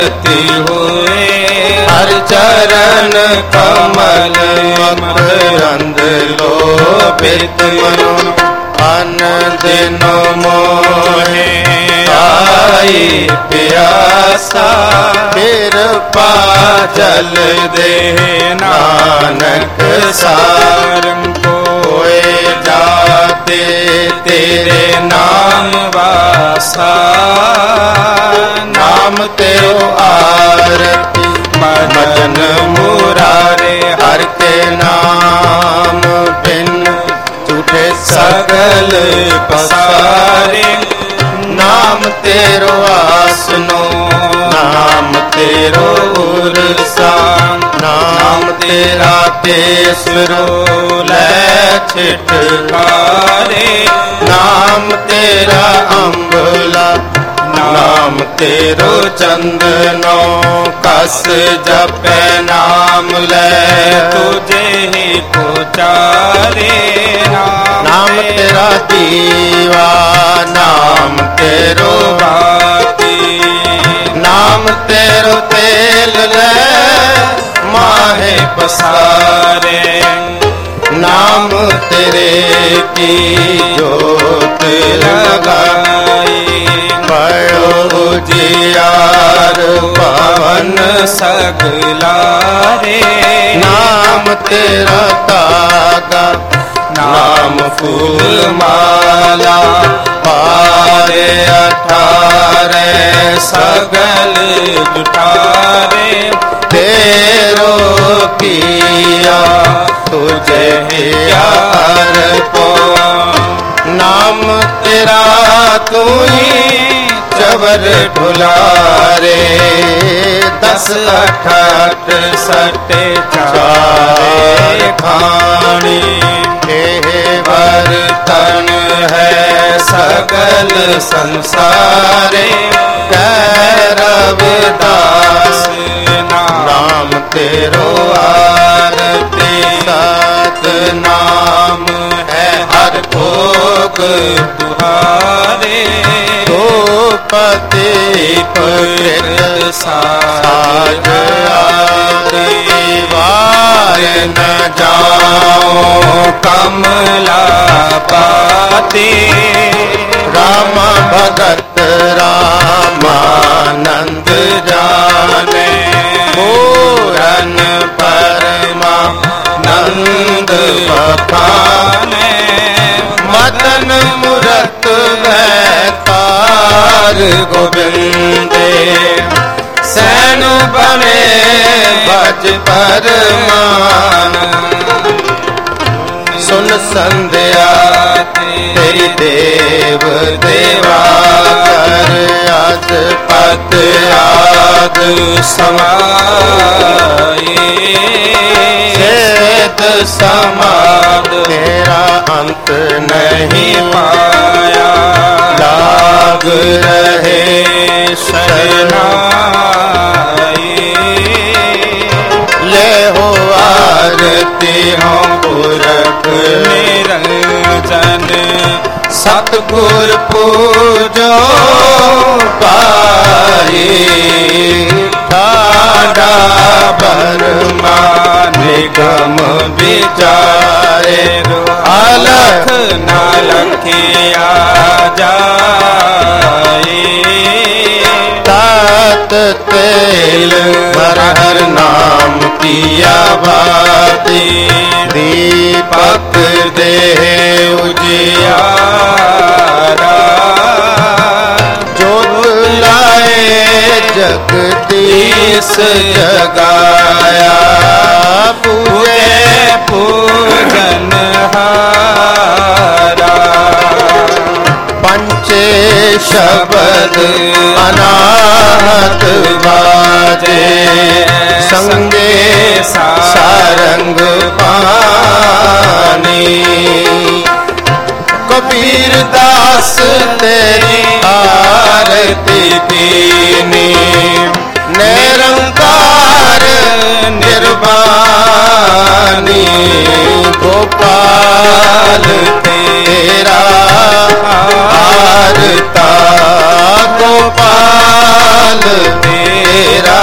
होए हर चरण कमल मकरंद लोभित मनो अन दिन मोहे आई प्यासा कृपा जल दे नानक सारंग कोए जाते तेरे नाम वासा नाम तेरो आरती मदन मुरारे हर के नाम बिन झूठे सगल पसारे नाम तेरो आसनो नाम तेरो उरसा नाम तेरा तेसरो लै छिटकारे नाम तेरा अम्बला नाम तेरो चंदनो कस जपे नाम ले तुझे ही पुचारे नाम तेरा दीवा नाम तेरो बाती नाम तेरो तेल ले माहे पसारे नाम तेरे की जोत लगाई पढ़ो जियार पवन सगलारे नाम तेरा तागा नाम फूल माला पारे 18 सगल जुटारे तेरो किया तुझे यार को नाम तेरा तू ही चवर ढुलारे 10 8 सटे चारे खानी हे बर्तन है सगल संसारे रविदास नाम तेरो आरती सत नाम है हर भोग तुहारे तो पति कृत साज आदि वार न जाओ कमला पाती राम भगत रामानंद जाने पूरन परमा नंद बखाने मदन मूरत वैतार गोविंदे सैन बने भज परमान सुन संध्या तेरी देव देवा कर आज पत आद समाई सेत समाद तेरा अंत नहीं पाया लाग रहे शरणाई ले हो आरती हो पुरख निरंजन सतगुर पूजो पाई ठाडा बरमा निगम विचारे अलख न लखिया जाए तात तेल हर नाम पिया बाती दीपक दे उजियारा जोत लाए जगदीश जगाया पूरे पूजन हारा पंचे शब्द अनाहत बाजे संगे सारंग पानी कबीर दास तेरी आरती दीनी निरंकार निर्वाणी गोपाल तेरा आरता गोपाल तेरा तेरा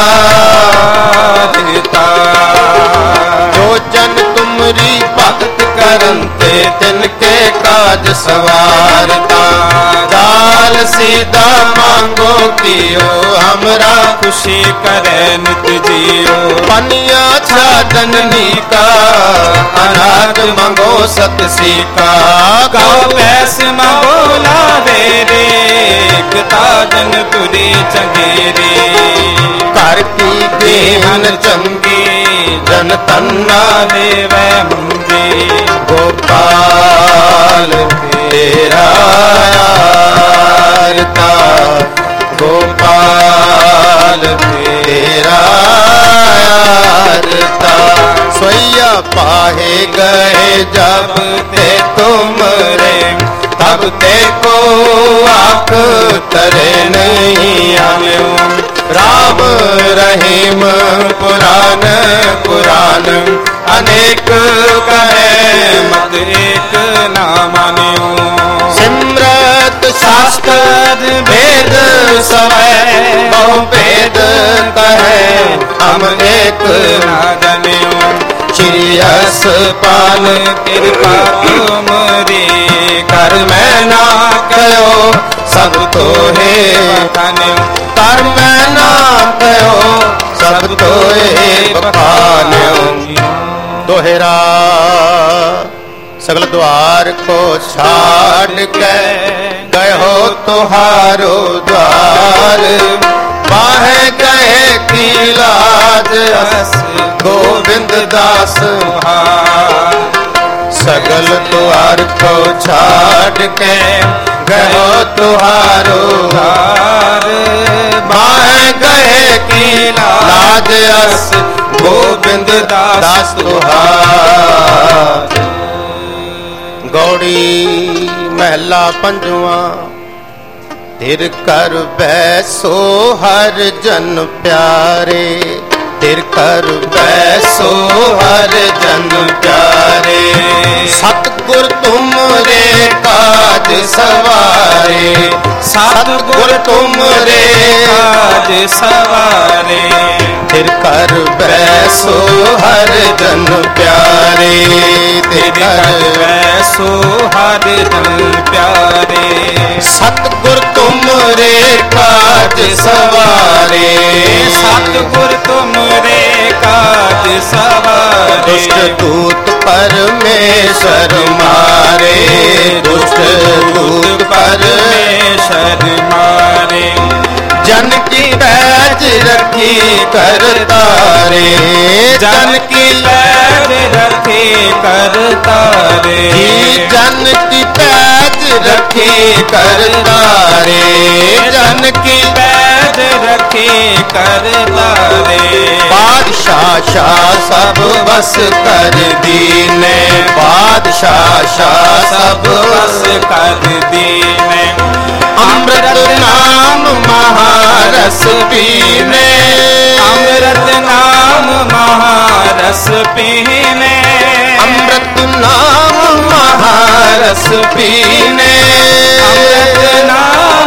दिता। जो जन तुमरी भगत करते तिनके काज सवारता। दाल सीधा मांगो कियो हमरा खुशी करे नित जियो। पनिया छादनी का अनाज मंगो सतसी का। गाओ पैसे मंगो लावे रे ताजन पुरी चंगेरे। घर की गेहन चंगी जन तन्ना देवे मुंगे। गोपाल तेरा यारता। गोपाल तेरा यारता। सोया पाहे गए जब ते तुमरे तब ते को आँख तरे नहीं आयो। राम रहीम पुराण पुराण अनेक कहे मत एक ना मानियो। सिमरत शास्त्र वेद समय बहु भेद कहे हम एक ना जानियो। श्री यशपाल कृपा तुमरी कर मैं ना कहो सब तो है बखानियो। कर मैं ना कहो सब तो है बखानियो। दोहरा सगल द्वार को छाड़ के गए हो तुहारो द्वार। बाहे गए की लाज गोविंद दास सगल द्वार को छाड़ के गए हो तुहारो द्वार। बाहे गए की लाज अस गोविंद दास तुहार। गौड़ी महला पंजवा। तिर कर बैसो हर जन प्यारे। तिर कर बैसो हर जन प्यारे। सतगुर तुमरे काज सवारे। सतगुर तुमरे काज सवारे। तिर कर बैसो हर जन प्यारे। तिर कर बैसो हर जन प्यारे। सतगुर तुमरे काज सवारे। सतगुर तुमरे काज सवारे। दुष्ट दूत परमेश्वर मारे। दुष्ट दूत परमेश्वर मारे। जन की पैज रखी कर तारे। जन की पैज रखी कर तारे। जन की पैज रखी कर तारे। जन की पैज रखी कर तारे। बादशाह शाह सब बस कर दीने। बादशाह शाह सब बस कर दीने। अमृत नाम महारस पीने। अमृत नाम महारस पीने। अमृत नाम महारस पीने। अमृत नाम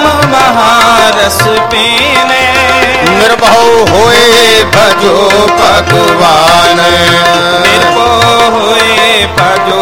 महारस पीने। निर्भव होए भजो भगवान। निर्भव होए भजो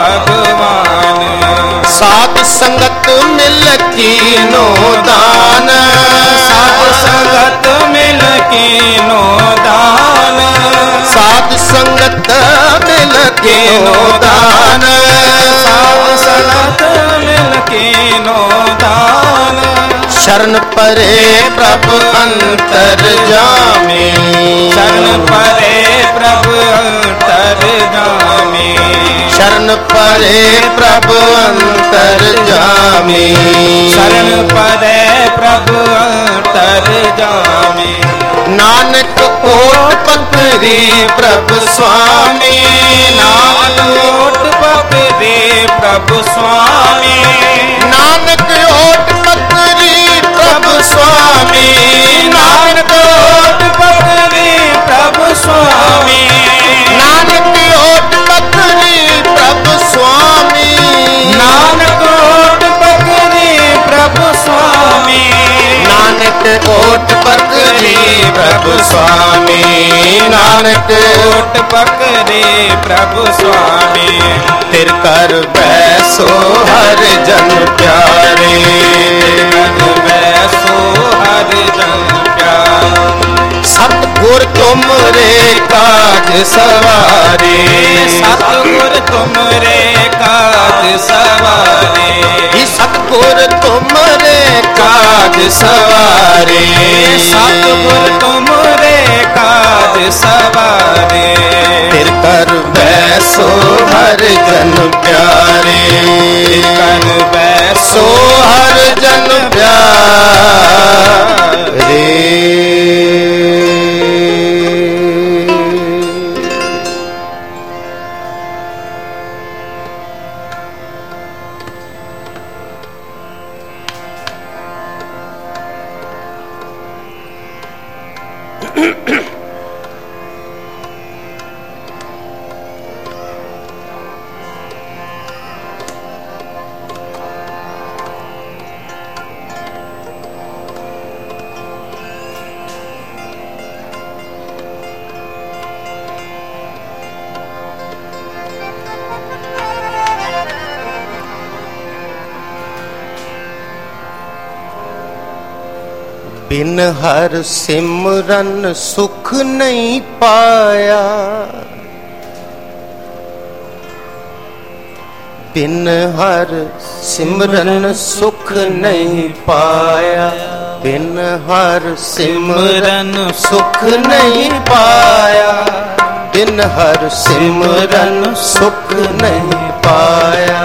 भगवान। साध संगत मिल कीनो दान। साध संगत मिल कीनो दान। साध संगत मिल कीनो दान। साध संगत मिल कीनो दान। शरण परे प्रभु अंतर जामे। शरण परे प्रभु अंतर जामे। शरण परे प्रभु अंतर जामे। शरण परे प्रभु अंतर जामे। नानक ओट पकड़ी प्रभु स्वामी। नानक ओट पकड़ी प्रभु स्वामी। नानक ओट पकड़ी प्रभु स्वामी। नानक ओट पकड़ी प्रभु स्वामी। नानक ओट पकड़ी प्रभु स्वामी। नानक ओट पकड़ी प्रभु स्वामी। नानक ओट पकड़ी नानक ओट पकड़े प्रभु स्वामी। तिर कर बैसो हर जन प्यारे, कर बैसो हर जन प्यारे। सतगुर तुमरे काज सवारे, सतगुर तुमरे काज सवारे। सतगुर तुमरे काज सवारे, सतगुर तुमरे काज सवारे। तिर कर बैसो हर जन प्यारे, कर बैसो हर जन प्यारे। बिन हर सिमरन सुख नहीं पाया, बिन हर सिमरन सुख नहीं पाया, बिन हर सिमरन सुख नहीं पाया, बिन हर सिमरन सुख नहीं पाया।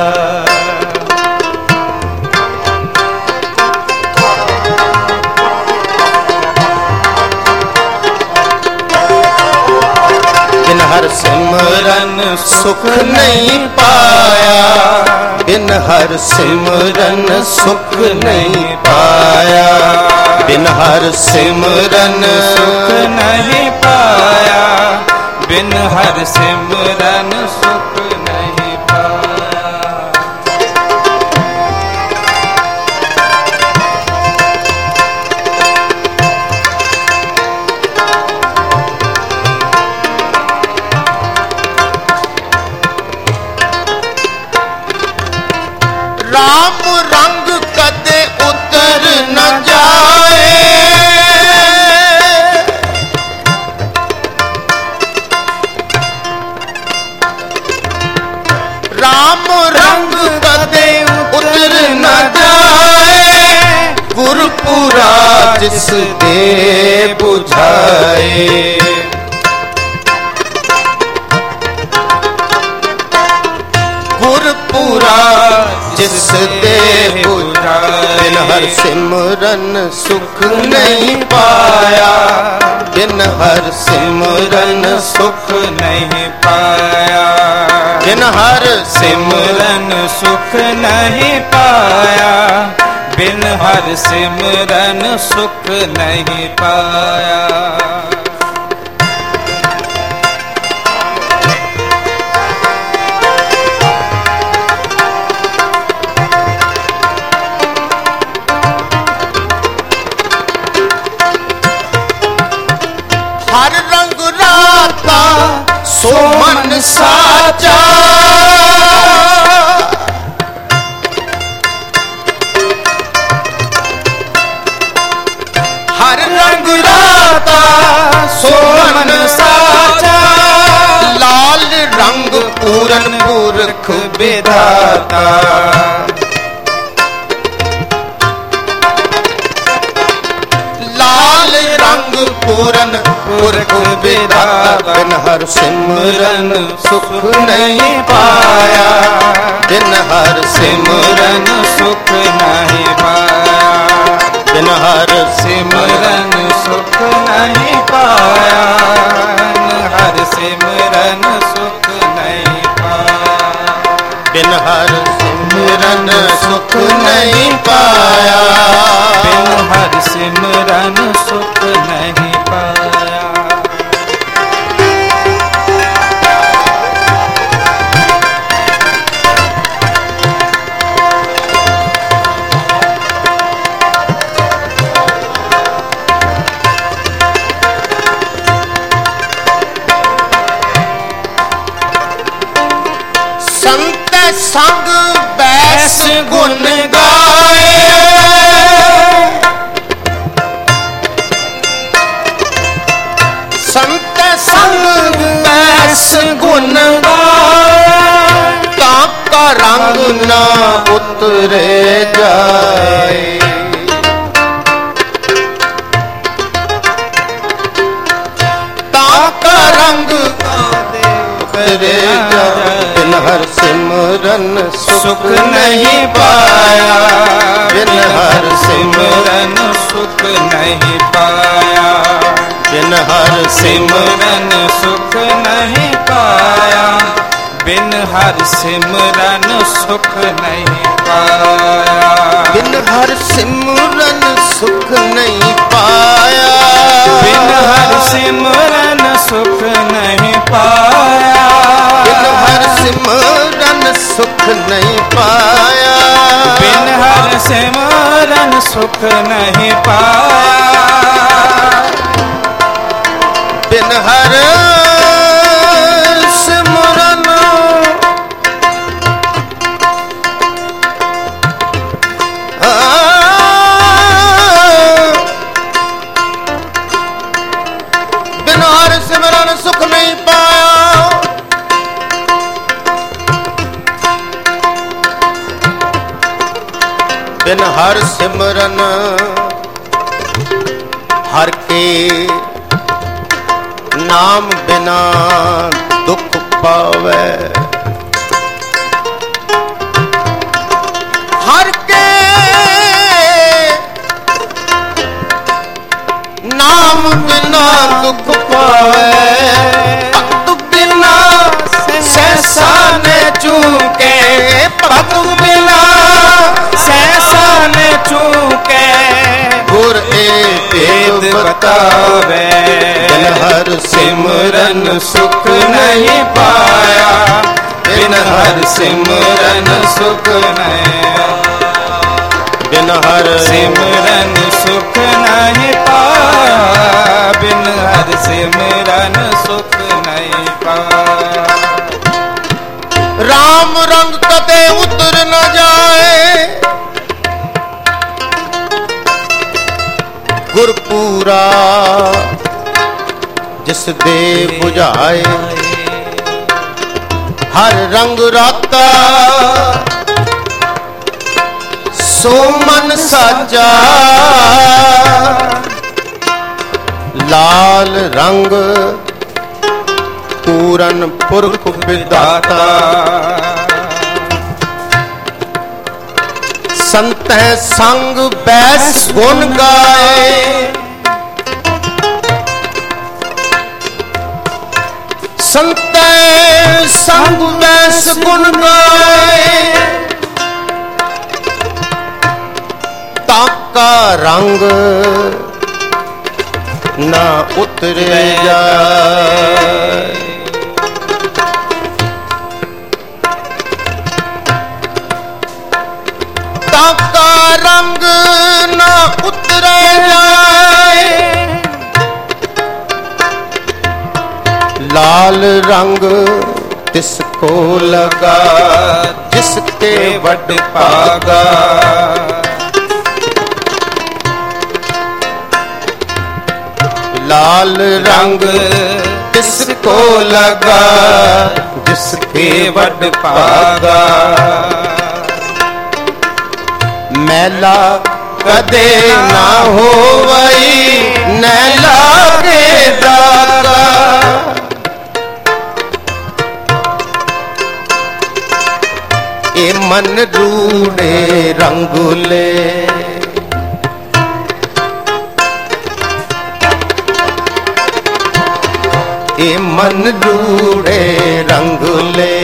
हर सिमरन सुख नहीं पाया, बिन हर सिमरन सुख नहीं पाया, बिन हर सिमरन सुख नहीं पाया, बिन हर सिमरन सुख नहीं पाया। राम रंग कदे उतर न जाए, राम रंग कदे उतर न जाए, गुरपुरा जिस दे बुझाए, गुरपुरा जिस दे बुझाए। बिन हर सिमरन सुख नहीं पाया, बिन हर सिमरन सुख नहीं पाया, बिन हर सिमरन सुख नहीं पाया, बिन हर सिमरन सुख नहीं पाया। हर रंग राता सो मन साचा, हर रंग राता सो मन साचा, लाल रंग पूरन पुरख विधाता, लाल रंग पूरन पुरख विधाता। बिन हर सिमरन सुख नहीं पाया, बिन हर सिमरन सुख नहीं पाया, बिन हर सिमरन सुख नहीं पाया, हर सिमरन सुख नहीं पाया, बिन हर सिमरन सुख नहीं पाया, बिन हर सिमरन सुख नहीं पाया। संग बैस गुण गाए, संत संग बैस गुण गाए, ताका रंग न उतरे जाए। ताका रंग उतरे जाए, बिन हर सिमरन सुख नहीं पाया, बिन हर सिमरन सुख नहीं पाया, बिन हर सिमरन सुख नहीं पाया, बिन हर सिमरन सुख नहीं पाया, बिन हर सिमरन सुख नहीं पाया, बिन हर सिमरन सुख नहीं पाया, बिन हर सिमरन सुख नहीं पाया, बिन हर सिमरन सुख नहीं पाया, बिन हर सिमरन बिन हर सिमरन सुख नहीं पाया, बिन हर सिमरन हर के नाम बिना दुख पावे, हर के नाम बिना दुख पावे, भक्त बिना सहसा न चूके, भक्त बिना सहसा न चूके, गुर भेद बतावे, बिन हर सिमरन सुख नहीं पाया, बिन हर सिमरन सुख नहीं, बिन हर सिमरन सुख नहीं पाया, बिन हर सिमरन सुख नहीं पाया। राम रंग कदे उतर न जाए, गुरपूरा जिस दे बुझाए, हर रंग राता सो मन साजा, लाल रंग पूरन पुरख विदाता, संत संग बैस गुण गाए, संत संग बैस गुण गाए, ताका रंग ना उतरे जाए, ताका रंग ना उतरे जाए, लाल रंग तिसको लगा जिसके वड पागा, लाल रंग किसको लगा जिसके वड पागा, मैला कदे ना होवई न लागे दागा, ए मन रूड़े रंगुले, ए मन रूड़े रंगुले,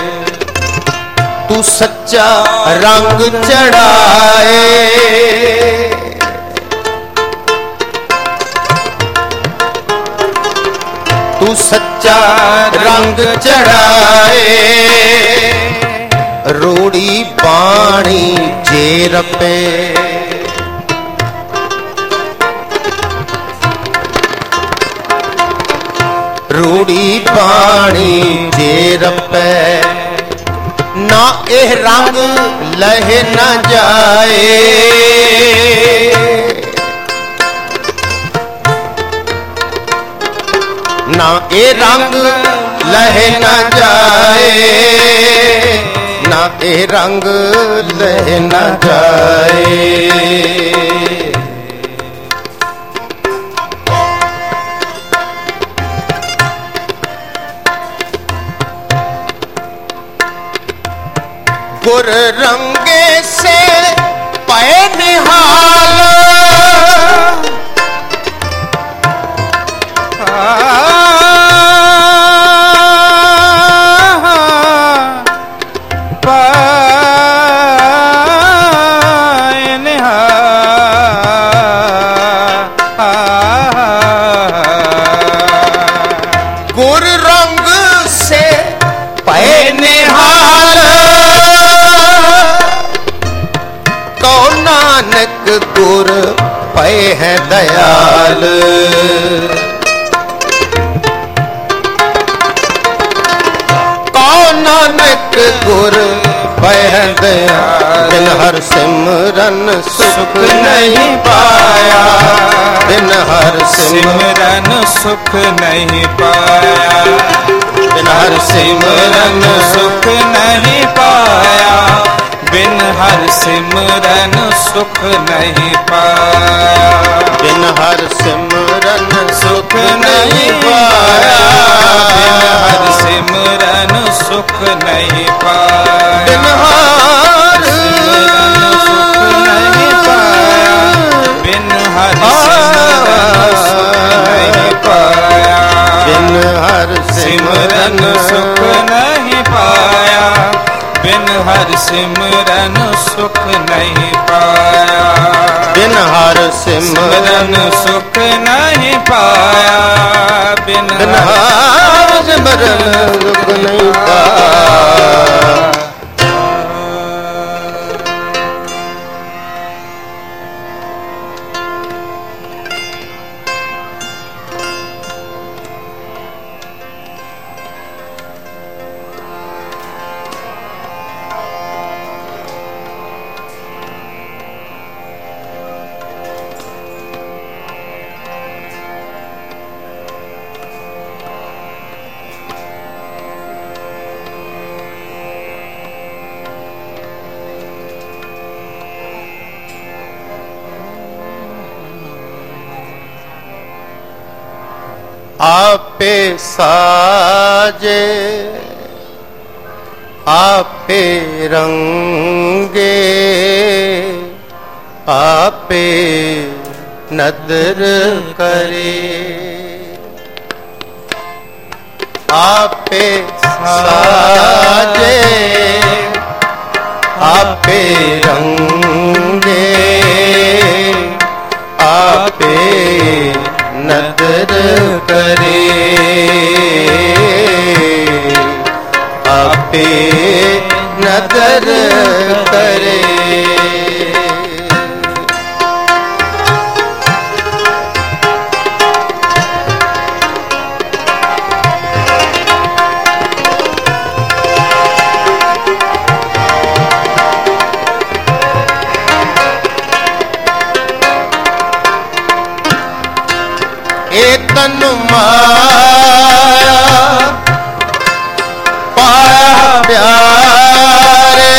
तू सच्चा रंग चढ़ाए, तू सच्चा रंग चढ़ाए, रोड़ी बाणी जेर पे, रूड़ी बाणी जेर पे, ਨਾ ਇਹ ਰੰਗ ਲਹਿ ਨਾ ਜਾਏ, ਨਾ ਇਹ ਰੰਗ ਲਹਿ ਨਾ ਜਾਏ, ਨਾ ਇਹ ਰੰਗ ਲਹਿ ਨਾ ਜਾਏ। गुर रंगे से पै निहाल, गुर रंग से पै निहाल, नानक गुर पै है दयाल। कौन नानक गुर पै है दयाल, बिन हर सिमरन सुख नहीं पाया, बिन हर सिमरन सुख नहीं पाया, बिन हर सिमरन सुख नहीं पाया, बिन हर सिमरन सुख नहीं पाया, बिन हर सिमरन सुख नहीं पाया, बिन हर सिमरन सुख नहीं पाया, बिन हर सिमरन सुख नहीं पाया, बिन हर सिमरन सुख नहीं पाया, बिन हर सिमरन सुख नहीं पाया, बिन हर सिमरन सुख नहीं पाया। आपे साजे आपे रंगे, आपे नदर करे, आपे साजे आपे रंगे, आपे नदर करे, आपे नदर करे। तन माया पाया प्यारे,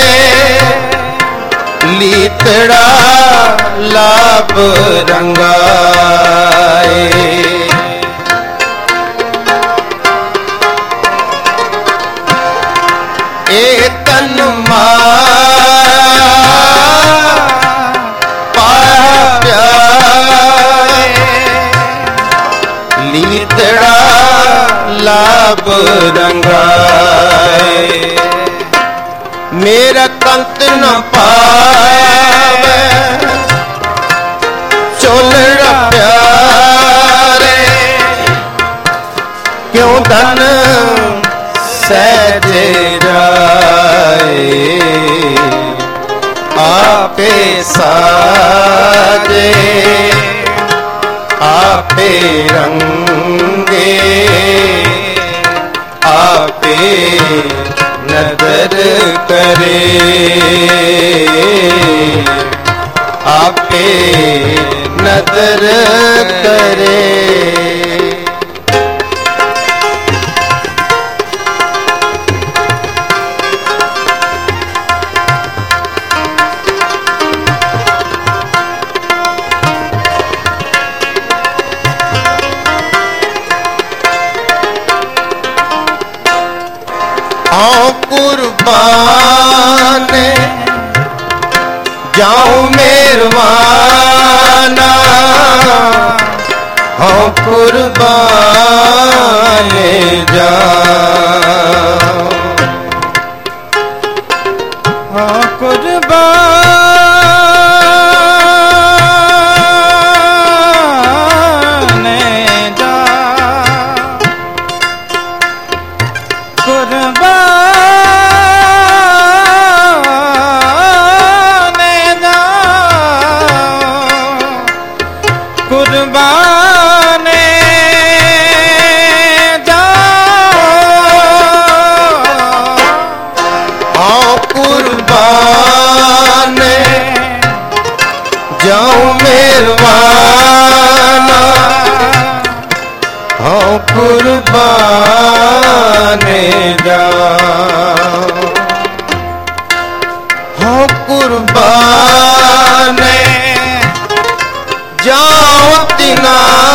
लीतड़ा लाभ रंगाए, ए तन माया पाया प्यारे, लीतड़ा लाभ रंगाए, मेरा कंत न पावे चोलड़ा प्यारे, क्यों धन सहजे राए, आपे साजे आपे रंगे, आपे नदर करे, आपे नदर करे। कुर्बान जाऊं मेहरबाना, हाँ कुर्बान जाऊं, हाँ कुर्बान जाऊं, कुर्बान जाऊं मेहरबाना, हाँ कुर्बान जाऊं, हाँ कुर्बान जाऊं तिना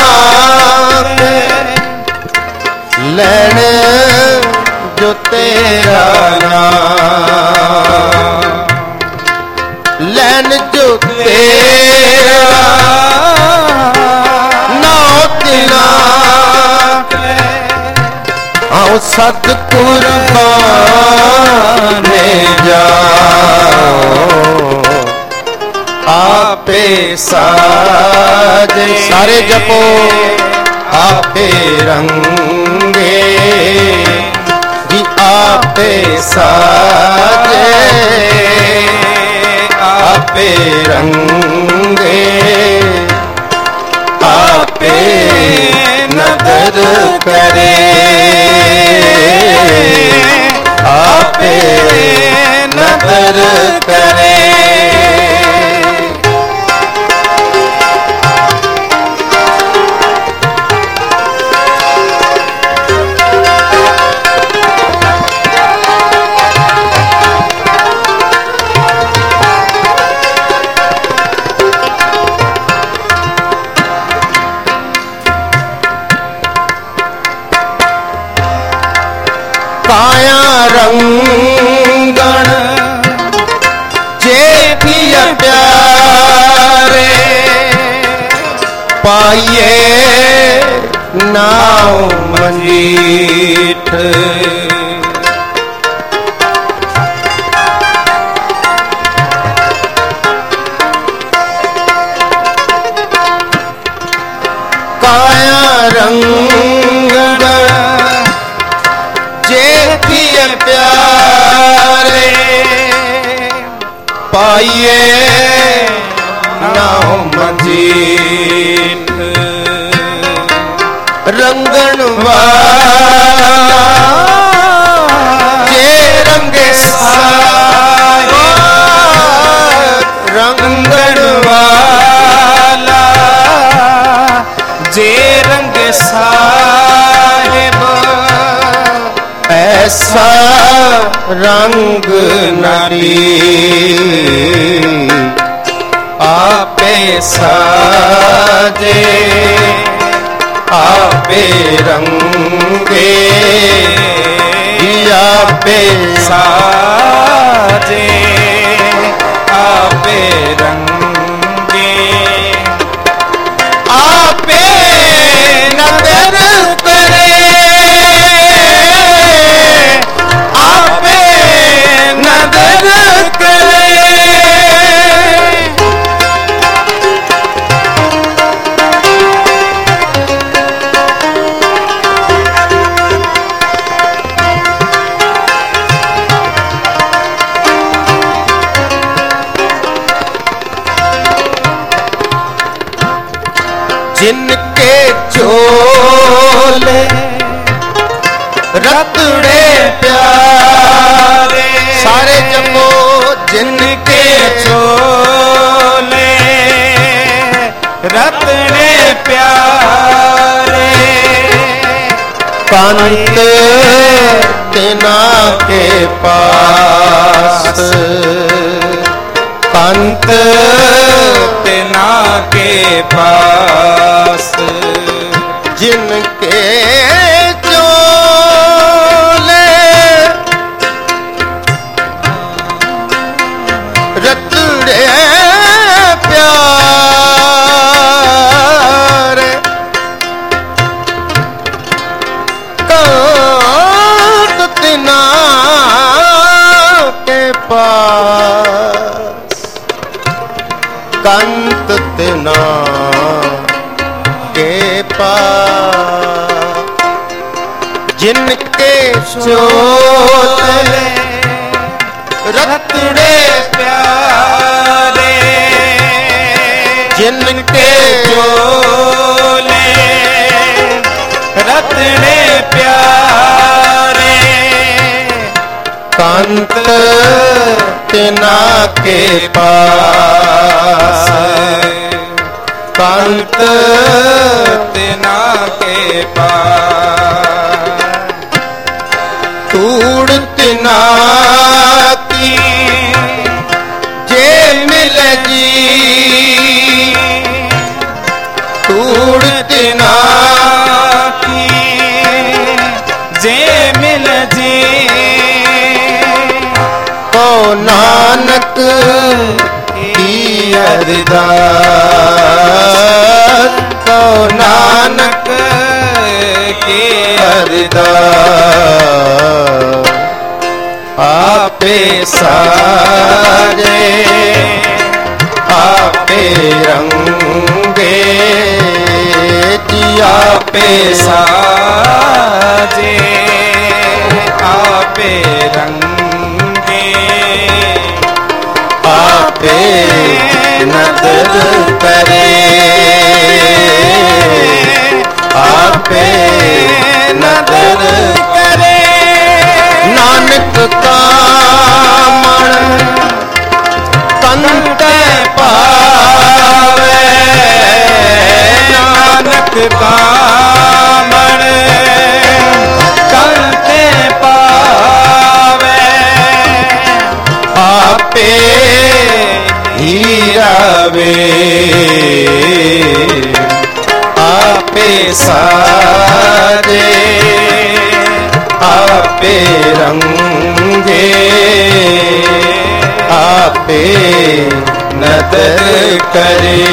लेने जो तेरा नाम, लैन जो तेरा नाम तिना आओ सत कुर्बान जाओ, आपे साजे सारे जपो, आपे रंगे जी, आपे साजे आपे रंगे, आपे नदर करे, आपे नदर करे। काया रंगण जे पिया प्यारे, पाइए नाव मंजीठ, काया रंगण जे पिया प्यारे, पाइए नाव मंजीठ, रंगन वाला जे रंगे साए, रंगन वाला जे रंग साहिब, ऐसा रंग नारी आपे साजे, आपे रंगे, आपे साजे, आपे रंगे, आपे नदर करे, आपे नदर करे। जिनके चोले रतड़े प्यारे, पंत तिना के पास, पंत तिना के पास, जिनके चोले रतड़े प्यारे, कांत तिना के पास, कंत तिना के पास, जिनके चोले रतड़े प्यारे, जिनके चोले रत्ने प्यारे, कांत तिना के पास, कांत तिना के पास, तूड़ तिना की जे मिल जी, तूड़ तिना की जे मिल जी, को नानक की अरदास, को नानक के अरदास, आपे साजे आपे रंगे जी, आपे साजे आपे रंगे, आपे नदर करे, आपे नदर करे, नानक का मन कंत पावे, नानक का मन कंत पावे, आपे हीरावे, आपे साजे आपे रंगे, आपे नदर करे,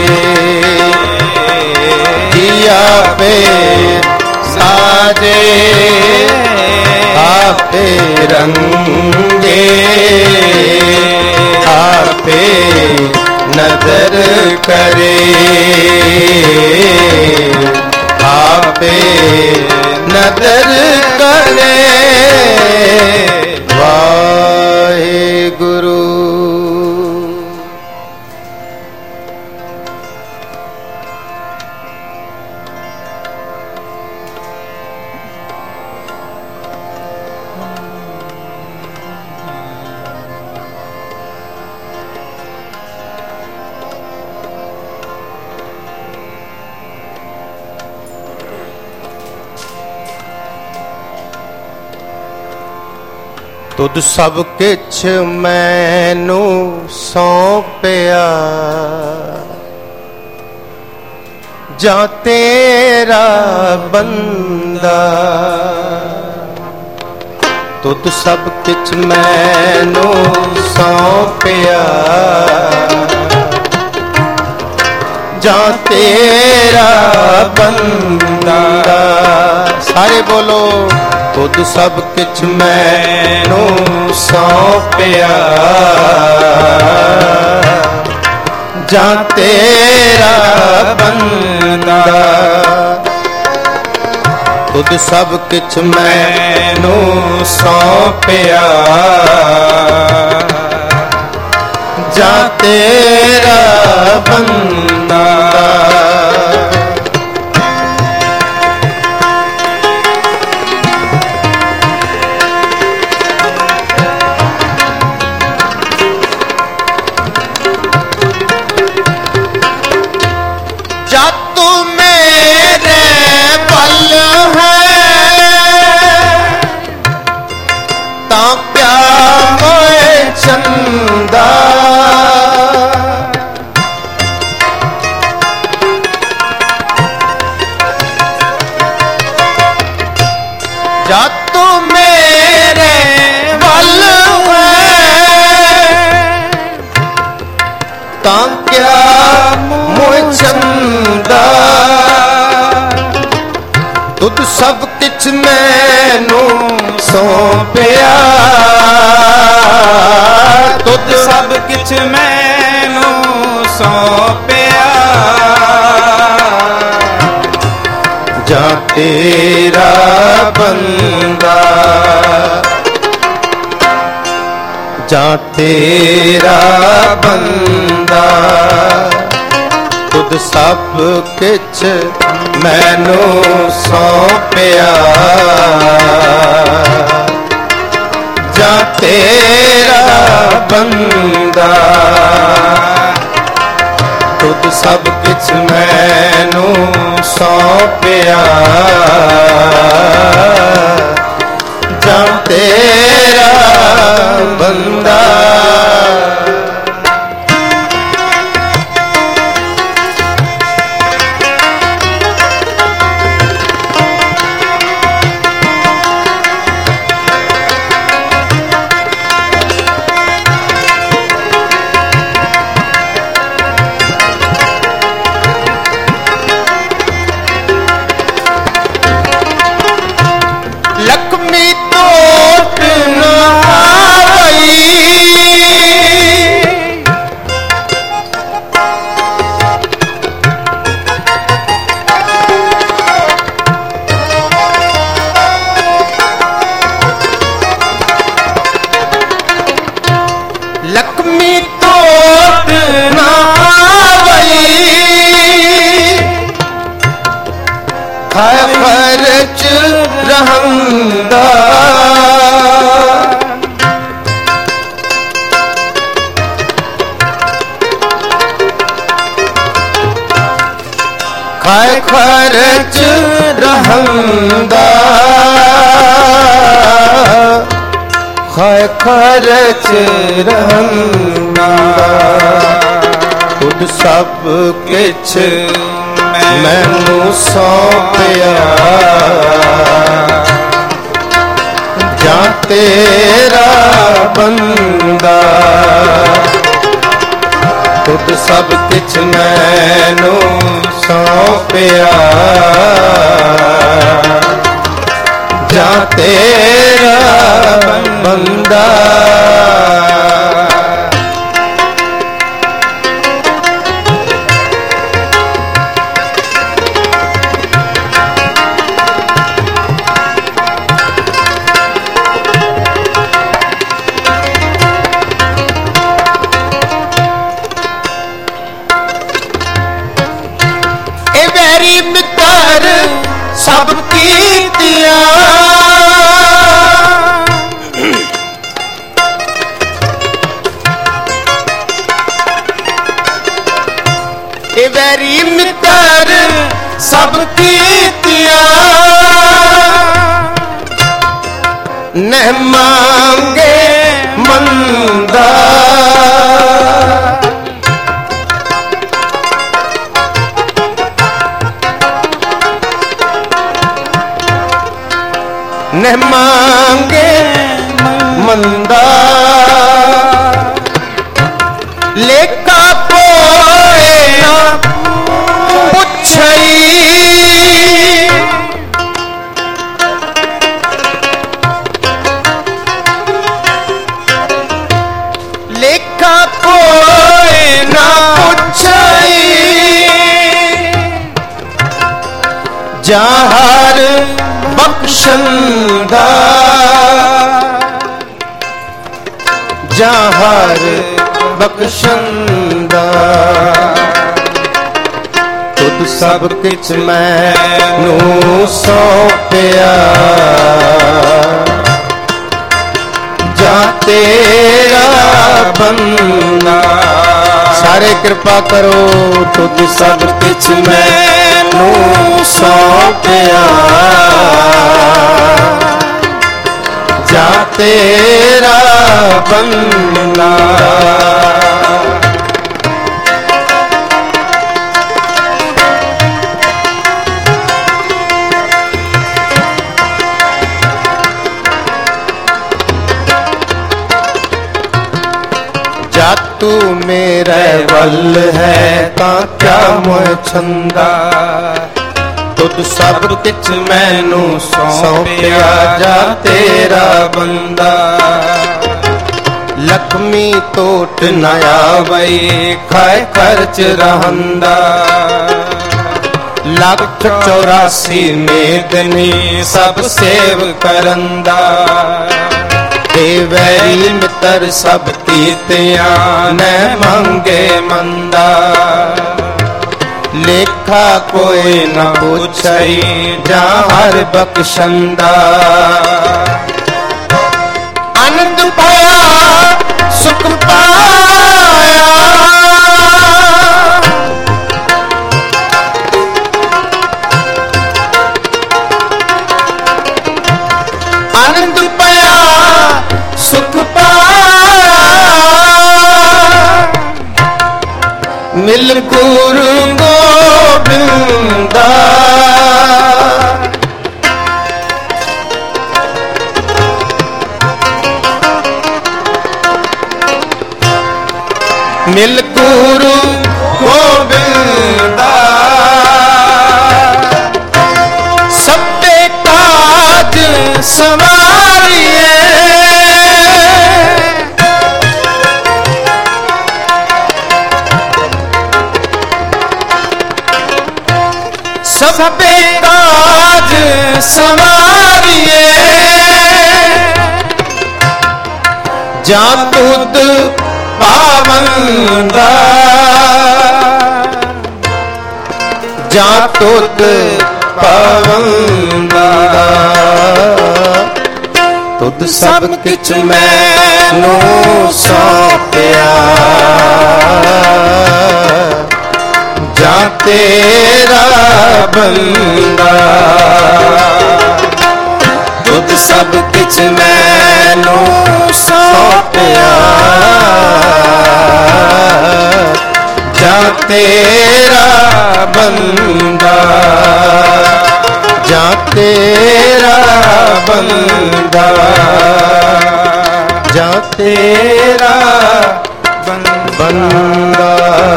आपे साजे आपे रंगे, आपे नदर करे, आपे नदर करे। वाहेगुरु। तुद सब किछ मैनू सौंपिया, जा तेरा बंदा। तुद सब किछ मैनू सौंपिया, जा तेरा बंदा। सारे बोलो, खुद सब किछ मैनू सौंपिया, जा तेरा बंदा। खुद सब किछ मैनू सौंपिया, जा तेरा बंदा। जा तू मेरे बल है, जद तू मेरे वल तां क्या मोह चंदा तुद सब किछ मैनू सौंपिया तुद सब किछ मैनू सौंपिया जा तेरा बंदा जा तेरा बंदा तुद सब किछ मैनू सौंपिया जा तेरा बंदा तुद सब किछ मैनू सौंपिया जा तेरा बंदा लक्ष्मी तोट न आई लक्ष्मी तोट न आई खर्च रहंदा खाए खर्च रहंदा खाए खर्च रहंदा तुद सब किछ मैनू सौंपिया जा तेरा बंदा तुद सब किछ मैनू सौंपिया जा तेरा बंदा मित्र सब कीतिया वैरी मित्र सब कीतिया न मांगे मंदा न मांगे मंदा लेका पोए ना पुछई लेका पोए ना पुछई जहर बख्शंदा जहर बख्शंदा तुद सब किछ मैनू सौंपिया जा तेरा बंदा सारे कृपा करो तुद सब किछ मैनू सौंपिया जा तेरा बंदा तू मेरे वल है तां क्या मोह छंदा। तुद सब किछ मैनू सौंपिया जा तेरा बंदा। लक्ष्मी टोट न आवई खाए खर्च रहंदा। लाख 84 मेदनी सब सेव करंदा। वैरी मित्र सब कीतियां न मंगे मंदा। लेखा कोई न पूछई जा हर बख्शंदा। आनंद पाया सुख पाया। आनंद पाया सुख पाया। मिल गुरु गोबिंदा। मिल गुरु गोबिंदा। सबे काज संवारिए। सबे काज संवारिए। जा तुद पावंदा। जा तुद पावंदा। तुद सब किछ मैनू सौंपिया जा तेरा बंदा। तुद सब किछ मैनू सौंपिया जा तेरा बंदा। जा तेरा बंदा। जा तेरा बंदा।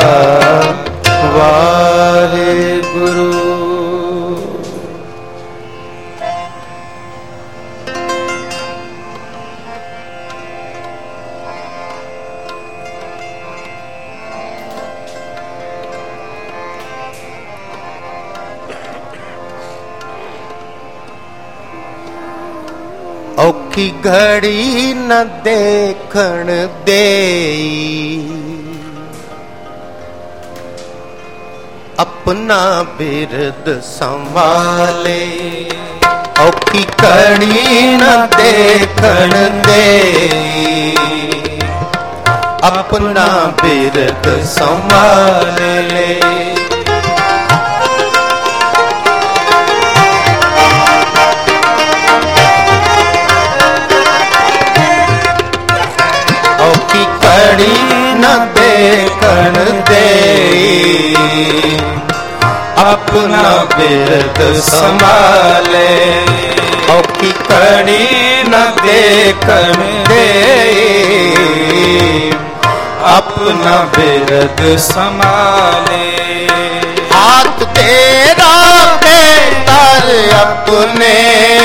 वाहे गुरु। औखी घड़ी न देखण देई। अपना बिरद संभाले। औखी घड़ी न देखण देई। अपना बिरद संभाले। घड़ी न देखण देई। अपना बिरद संभाले। औखी घड़ी न देखण देई। अपना बिरद संभाले। हाथ तेरा बेतर अपने।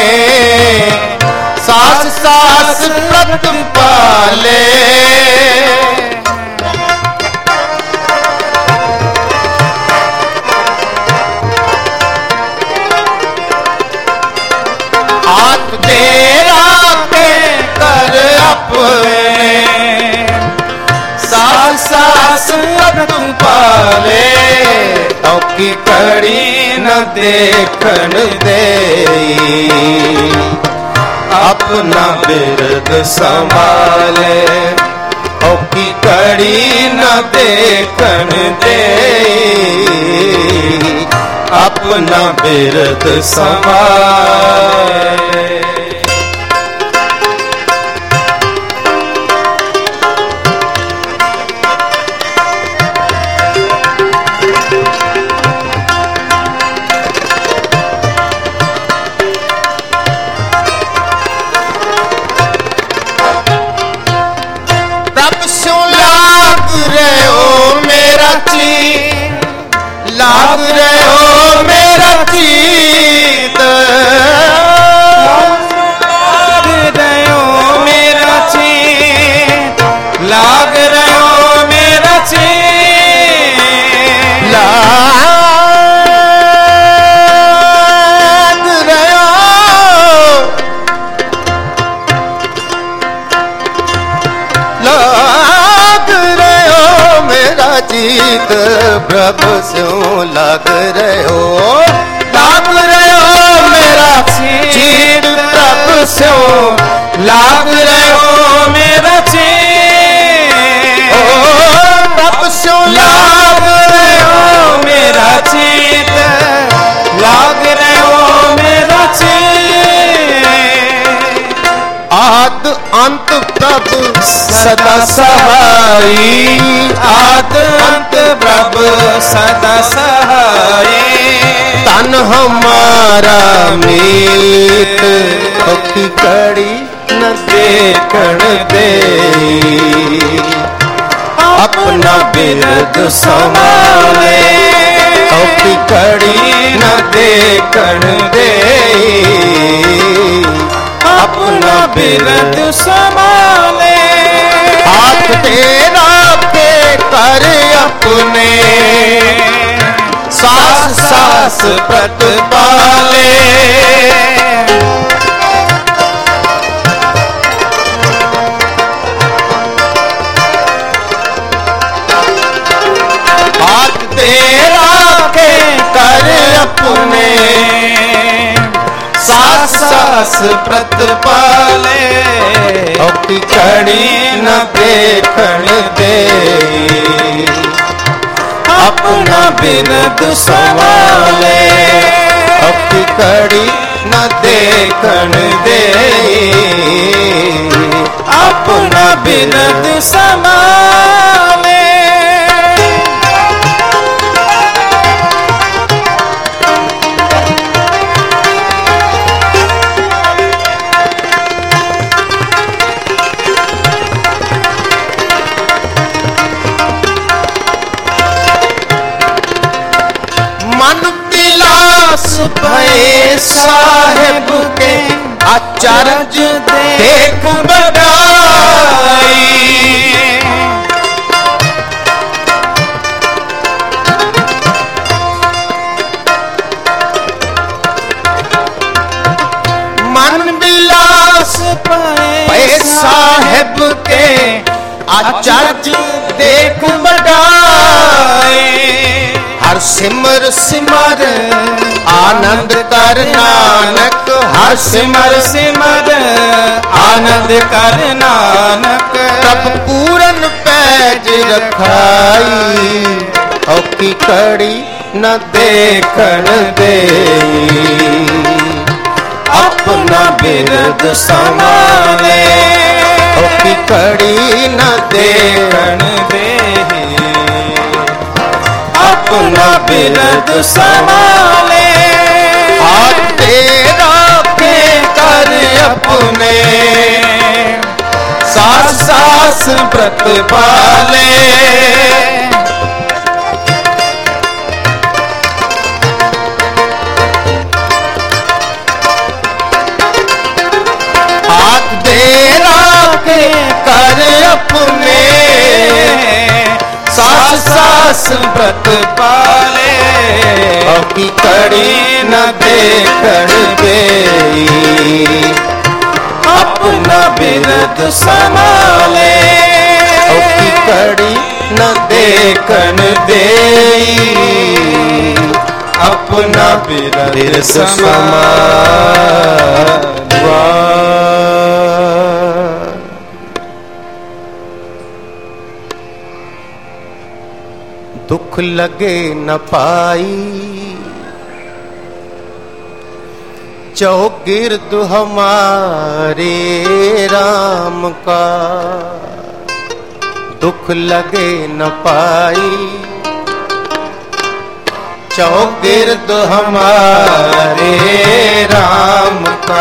सास सास रत पाले। हाथ तेरा पे कर अपने। सास सास रत पाले। औखी घड़ी न देखण देई। अपना बिरद संभाले। औखी घड़ी न देखण देई। अपना बिरद संभाले। अंत प्रभु स्यों लाग रहे हो, लाग रहे हो मेरा चित प्रभु स्यों लाग रहे हो मेरा चित, प्रभु स्यों लाग रहे हो मेरा चित, लाग रहे हो मेरा चित। आद अंत प्रभु सदा सहाई, आद अंत प्रभु सदा सहाई, तन हमारा मीत की कड़ी न देखण दे, अपना बिरद संभाले की कड़ी न देखण दे, अपना बिरद संभाले। हाथ तेरा के कर अपने, सास सास प्रतिपाले, हाथ तेरा के कर अपने, सास सास प्रतिपाले, अपनी कड़ी न देखण दे, अपना बिरद संभाले, अपनी कड़ी न देखण दे, अपना बिरद संभाले। भय साहेब के अचरज देख बड़ाई, मन विलास भय साहेब के अचरज देख बड़ाई, हर सिमर सिमर आनंद कर नानक, हर सिमर सिमर आनंद कर नानक, तब पूरन पैज रखाई, औकी कड़ी न देखण दे, अपना बिरद संभाले, औकी कड़ी न देखण दे, अपना बिरद संभाले। हाथ तेरा के कर अपने, सास सास प्रतिपाले, हाथ तेरा के कर अपने, सास सास प्रतिपाले, की कड़ी न देखण दे, अपना बिरद संभाले, की कड़ी न देखण दे, अपना बिरद संभाले। दुख लगे न पाई, चौगिर्द हमारे राम का, दुख लगे न पाई, चौगिर्द हमारे राम का,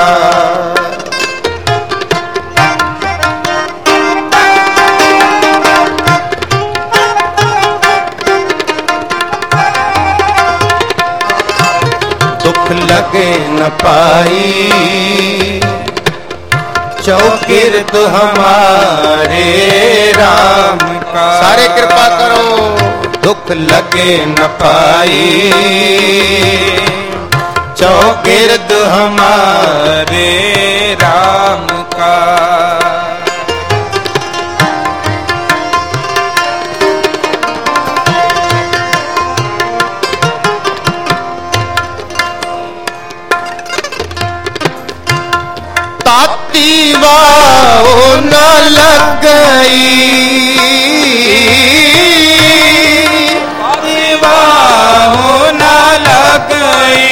दुख लगे न पाई, चौकिर्द हमारे राम का। सारे कृपा करो। दुख लगे न पाई, चौकिर्द हमारे राम का। न लगई, बाहो न लगई।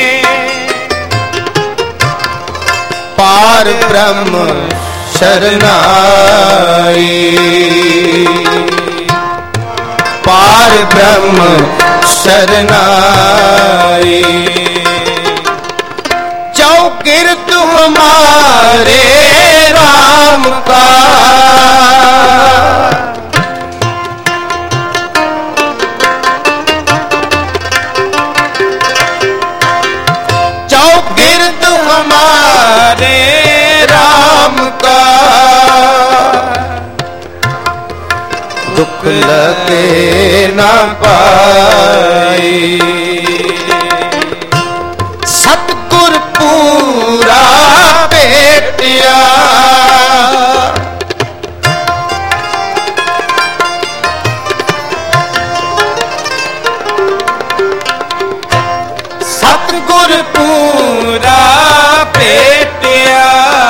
पार ब्रह्म शरनाई, पार ब्रह्म शरनाई। चौकिर्त हमारे राम का, चौकिर्त हमारे राम का। दुख लगे न पाई, सतगुर पूरा भेटिया। सतगुर पूरा भेटिया।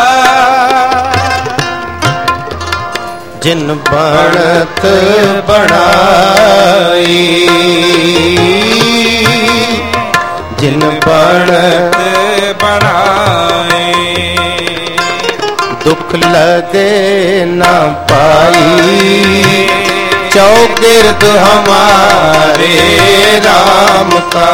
जिन बनत बनाई, जिन बनत बनाए। दुख लगे न पाई, चौगिर्द हमारे राम का।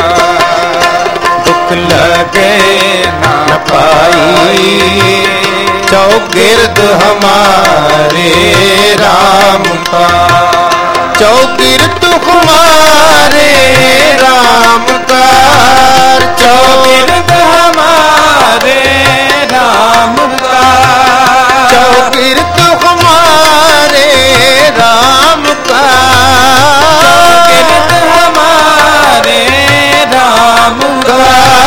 दुख लगे न पाई, चौगिर्द हमारे राम का। चौगिर्द हमारे राम का, चौकिर्त हमारे राम का। चौगिर्द हमारे राम का। चौकिर्त हमारे राम का।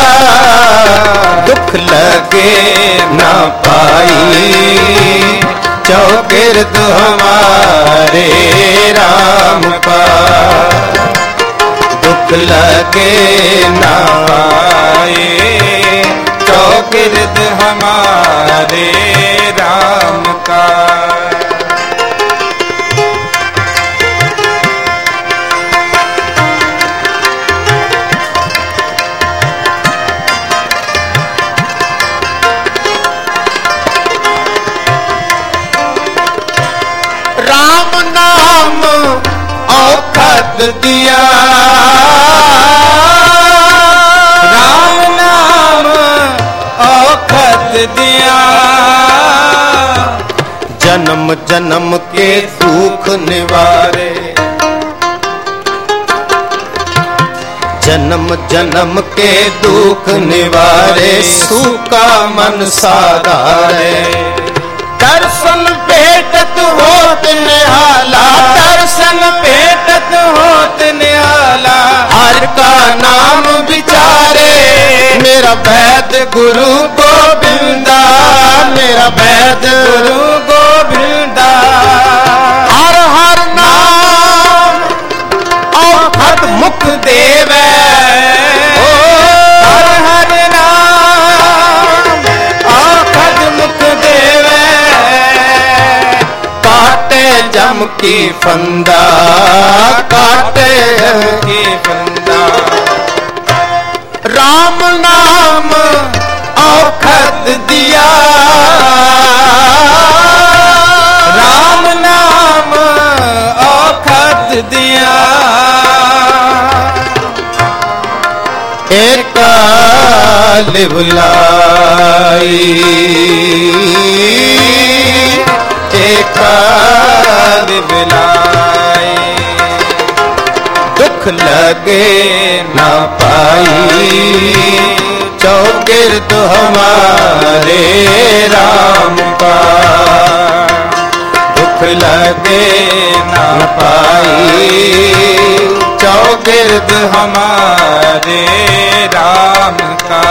दुख लगे न पाई, चौगिर्द हमारे राम का। दुख लगे न पाए, चौकिर्त हमारे राम का। राम नाम औखद दिया, राम नाम औखद दिया। जन्म जन्म के दुख निवारे, जन्म जन्म के दुख निवारे। सूखा मन साधारे, दर्शन भेटत होत निहाला, दर्शन भेटत होत निहाला। हर का नाम विचारे। मेरा वैद गुरु गोविंदा, मेरा वैद गुरु गोविंदा। हर हर नाम औखद मुख देवे। हर हर नाम औखद मुख देवे। काटे जम की फंदा, काटे की फंदा। राम नाम औखद दिया, राम नाम औखद दिया। एक बुलाई, एक बुलाई। दुख लगे न पाई, चौगिर्द हमारे राम का। दुख लगे न पाई, चौगिर्द हमारे राम का।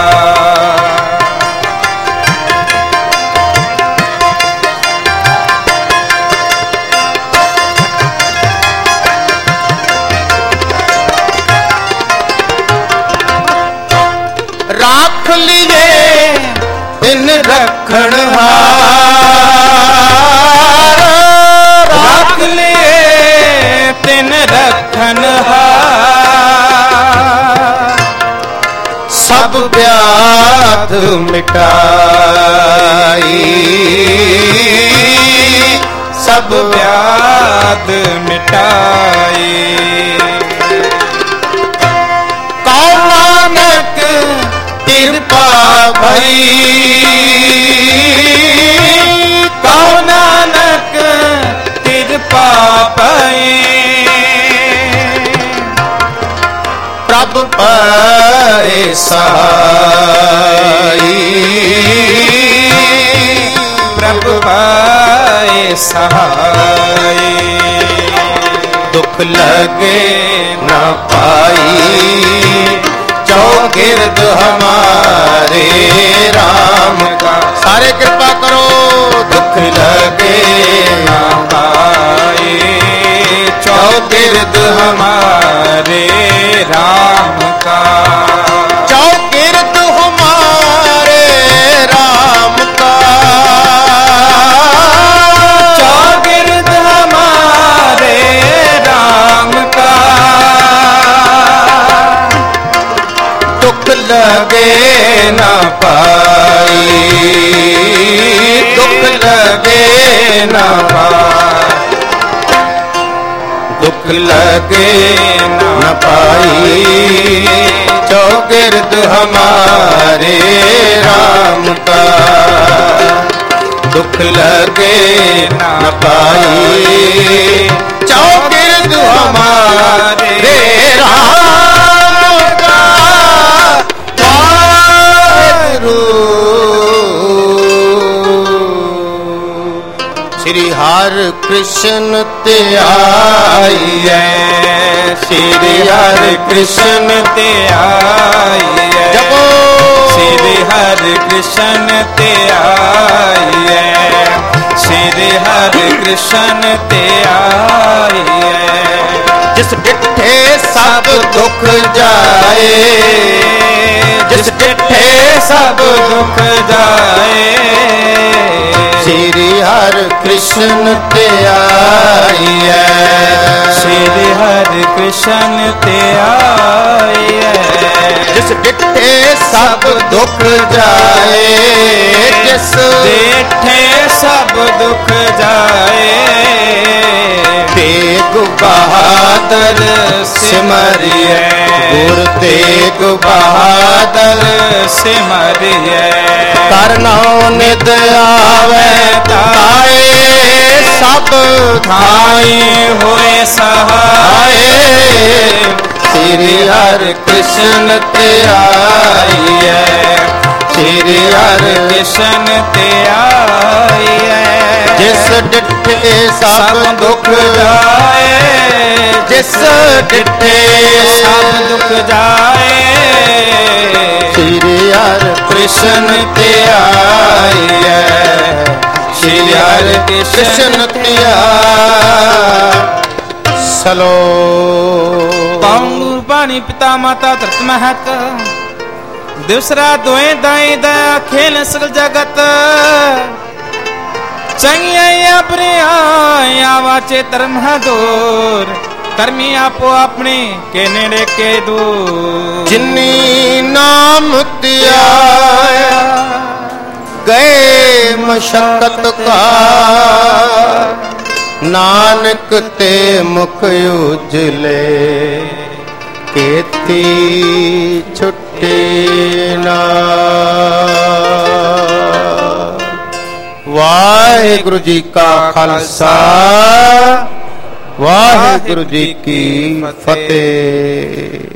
राख लिए इन रखणहार, रखन हार, सब व्याध मिटाई, सब व्याध मिटाई। कौ नानक कृपा भई, कौ नानक कृपा भई, प्रभ पाए सहाई, प्रभु पाए सहाय। दुख लगे न पाई, चौगिर्द हमारे राम का। सारे कृपा करो। दुख लगे न पाए चौगिर्द हमारे राम का, चौगिर्द हमारे राम का, चौगिर्द हमारे राम का। दुख लगे न पाई, दुख लगे न पाई, दुख लगे न पाई, चौगिर्द हमारे राम का। दुख लगे न पाई, चौगिर्द हमारे राम का। वाहिगुरु श्री हरि कृष्ण ते आइए, श्री हरि कृष्ण ते आइए, जपो श्री हरि कृष्ण ते आइए, श्री हरि कृष्ण ते आइए। जिस डिठे सब दुख जाए, जिस डिठे सब दुख जाए, श्री हरि कृष्ण ते आइए, श्री हरि कृष्ण ते आइए। जिस डिठे सब दुख जाए, जिस डिठे सब दुख जाए, तेग बहादुर सिमरिए, गुर तेग बहादुर सिमरिए। करनौ निद आवे ताए, सब थाई होए सहाय, श्री हरि कृष्ण ते आइए, श्री हरि कृष्ण ते आइए। जिस डिठे सब दुख जाए, जिस डिठे सब दुख जाए, श्री हरि कृष्ण ते आइए, श्री हरि कृष्ण ते सलो। पाऊं पानी पिता माता धरत महत, दूसरा दोए दाई दया खेल सकल जगत। चंगिया अपने आवाचे धर्म दूर, कर्मी आपो अपने के नेड़े के दूर। जिन्नी नाम त्याया गए मशक्कत का, नानक ते मुख उजले, केती छुट्टी ना। वाहिगुरु जी का खालसा, वाहिगुरु जी की फतेह।